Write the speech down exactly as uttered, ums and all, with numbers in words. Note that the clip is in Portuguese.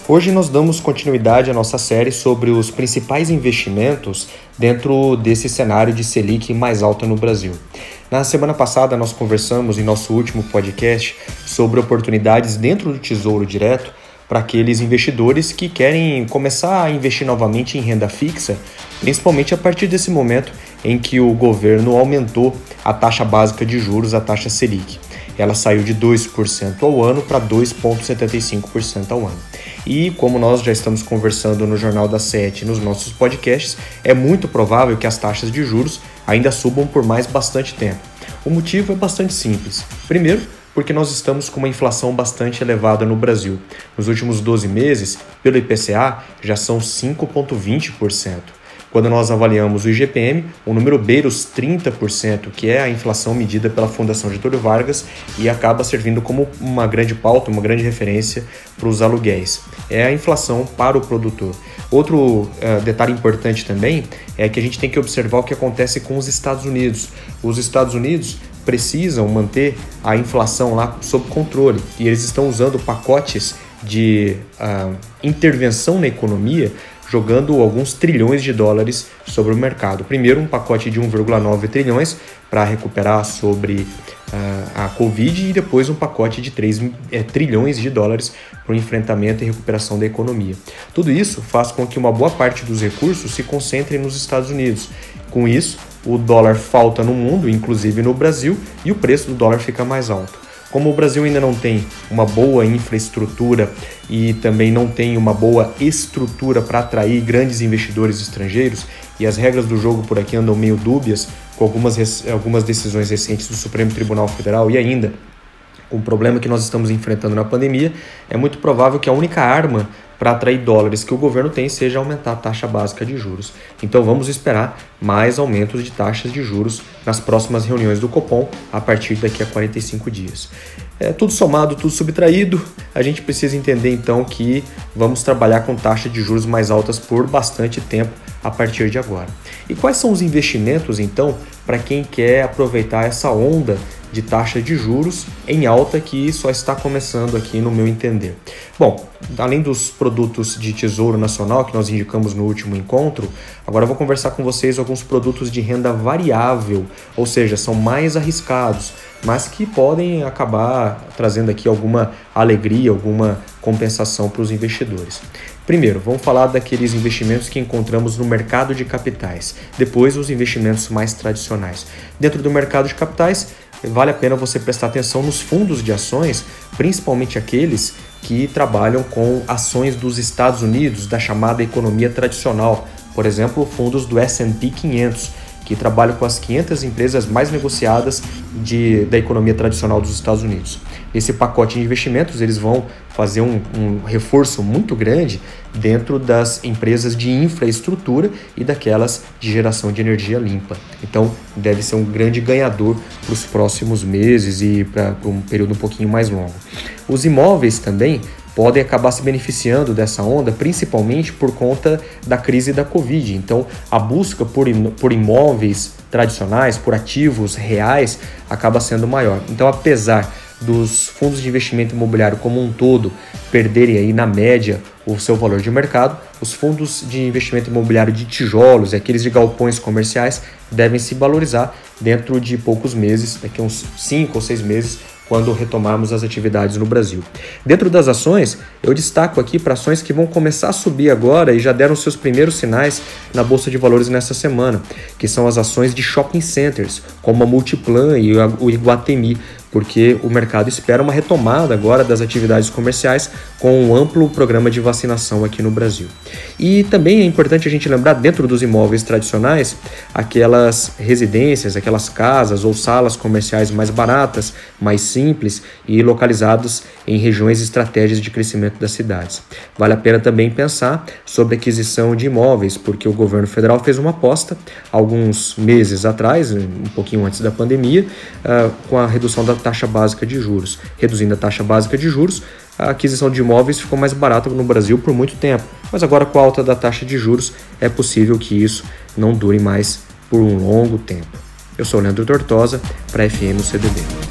Hoje nós damos continuidade à nossa série sobre os principais investimentos dentro desse cenário de Selic mais alta no Brasil. Na semana passada nós conversamos em nosso último podcast sobre oportunidades dentro do Tesouro Direto para aqueles investidores que querem começar a investir novamente em renda fixa, principalmente a partir desse momento em que o governo aumentou a taxa básica de juros, a taxa Selic. Ela saiu de dois por cento ao ano para dois vírgula setenta e cinco por cento ao ano. E como nós já estamos conversando no Jornal da Sete e nos nossos podcasts, é muito provável que as taxas de juros ainda subam por mais bastante tempo. O motivo é bastante simples. Primeiro, porque nós estamos com uma inflação bastante elevada no Brasil. Nos últimos doze meses, pelo I P C A, já são cinco vírgula vinte por cento. Quando nós avaliamos o I G P M, o número beira os trinta por cento, que é a inflação medida pela Fundação Getúlio Vargas e acaba servindo como uma grande pauta, uma grande referência para os aluguéis. É a inflação para o produtor. Outro uh, detalhe importante também é que a gente tem que observar o que acontece com os Estados Unidos. Os Estados Unidos precisam manter a inflação lá sob controle e eles estão usando pacotes de uh, intervenção na economia, jogando alguns trilhões de dólares sobre o mercado. Primeiro, um pacote de um vírgula nove trilhões para recuperar sobre uh, a Covid e depois um pacote de três é, trilhões de dólares para o enfrentamento e recuperação da economia. Tudo isso faz com que uma boa parte dos recursos se concentre nos Estados Unidos. Com isso, o dólar falta no mundo, inclusive no Brasil, e o preço do dólar fica mais alto. Como o Brasil ainda não tem uma boa infraestrutura e também não tem uma boa estrutura para atrair grandes investidores estrangeiros, e as regras do jogo por aqui andam meio dúbias, com algumas, algumas decisões recentes do Supremo Tribunal Federal e ainda com o problema que nós estamos enfrentando na pandemia, é muito provável que a única arma para atrair dólares que o governo tem seja aumentar a taxa básica de juros. Então vamos esperar mais aumentos de taxas de juros nas próximas reuniões do Copom a partir daqui a quarenta e cinco dias. É, tudo somado, tudo subtraído, a gente precisa entender então que vamos trabalhar com taxas de juros mais altas por bastante tempo a partir de agora. E quais são os investimentos então para quem quer aproveitar essa onda de taxa de juros em alta que só está começando aqui no meu entender? Bom, além dos produtos de Tesouro Nacional que nós indicamos no último encontro, agora eu vou conversar com vocês alguns produtos de renda variável, ou seja, são mais arriscados, mas que podem acabar trazendo aqui alguma alegria, alguma compensação para os investidores. Primeiro, vamos falar daqueles investimentos que encontramos no mercado de capitais. Depois, os investimentos mais tradicionais. Dentro do mercado de capitais, vale a pena você prestar atenção nos fundos de ações, principalmente aqueles que trabalham com ações dos Estados Unidos, da chamada economia tradicional. Por exemplo, fundos do S and P quinhentos, que trabalham com as quinhentas empresas mais negociadas de, da economia tradicional dos Estados Unidos. Esse pacote de investimentos, eles vão fazer um, um reforço muito grande dentro das empresas de infraestrutura e daquelas de geração de energia limpa. Então, deve ser um grande ganhador para os próximos meses e para um período um pouquinho mais longo. Os imóveis também podem acabar se beneficiando dessa onda, principalmente por conta da crise da Covid. Então, a busca por, por imóveis tradicionais, por ativos reais, acaba sendo maior. Então, apesar dos fundos de investimento imobiliário como um todo perderem aí, na média, o seu valor de mercado, os fundos de investimento imobiliário de tijolos e aqueles de galpões comerciais devem se valorizar dentro de poucos meses, daqui a uns cinco ou seis meses, quando retomarmos as atividades no Brasil. Dentro das ações, eu destaco aqui para ações que vão começar a subir agora e já deram seus primeiros sinais na Bolsa de Valores nessa semana, que são as ações de shopping centers, como a Multiplan e o Iguatemi, porque o mercado espera uma retomada agora das atividades comerciais com um amplo programa de vacinação aqui no Brasil. E também é importante a gente lembrar, dentro dos imóveis tradicionais, aquelas residências, aquelas casas ou salas comerciais mais baratas, mais simples e localizadas em regiões estratégicas de crescimento das cidades. Vale a pena também pensar sobre a aquisição de imóveis, porque o governo federal fez uma aposta alguns meses atrás, um pouquinho antes da pandemia, uh, com a redução da taxa básica de juros. Reduzindo a taxa básica de juros, a aquisição de imóveis ficou mais barata no Brasil por muito tempo, mas agora com a alta da taxa de juros é possível que isso não dure mais por um longo tempo. Eu sou o Leandro Tortosa, para F M U C D B.